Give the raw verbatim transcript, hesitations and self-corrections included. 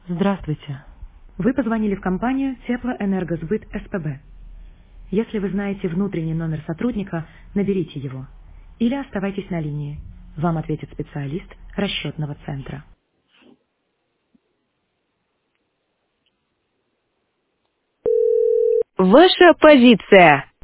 Здравствуйте. Вы позвонили в компанию Теплоэнергосбыт СПБ. Если вы знаете внутренний номер сотрудника, наберите его. Или оставайтесь на линии. Вам ответит специалист расчетного центра. Ваша позиция.